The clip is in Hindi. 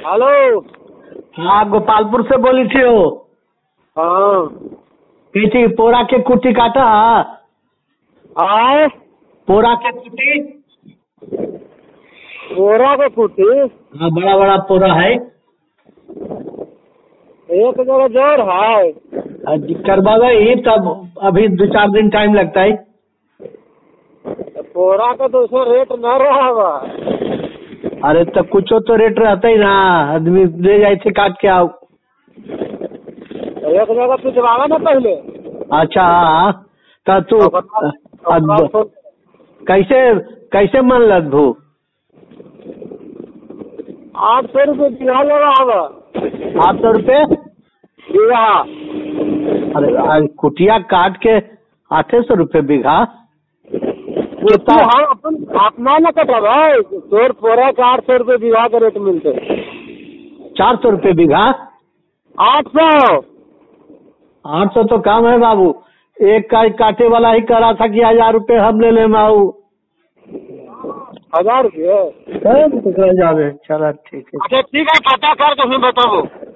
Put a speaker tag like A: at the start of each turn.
A: हेलो।
B: हाँ, गोपालपुर से बोली थी हो।
A: हाँ
B: थी पोरा के कुट्टी काटा।
A: आए
B: पोरा के कुट्टी।
A: बोरा के कुटी
B: हाँ, बड़ा बड़ा पोरा है।
A: एक जगह जोर है।
B: करवा गई तब अभी 2-4 दिन टाइम लगता है।
A: बोरा का तो उसमें रेट न रहा।
B: अरे तब कुछ तो रेट रहता ही ना, आदमी ले जाए थे काट के आओ।
A: एक जगह पिछवाड़ा ना पहले।
B: अच्छा हाँ, तब तू कैसे कैसे मन लदभू।
A: 800 रुपये बीघा लगा होगा।
B: 800 रुपये
A: बीघा।
B: अरे कुटिया काट के 800 रुपये बीघा।
A: कितना हम अपन अपना न कटा भाई। तोर पोरा का 800 रुपये बीघा का रेट मिलते।
B: 400 रुपये बीघा। 800 तो कम है बाबू। एक का काटे वाला ही कह रहा था कि 1000 रुपये हम ले ले माऊ।
A: 1000 रुपये
B: जावे। चला ठीक है।
A: अच्छा ठीक है, पता कर तो फिर बताओ।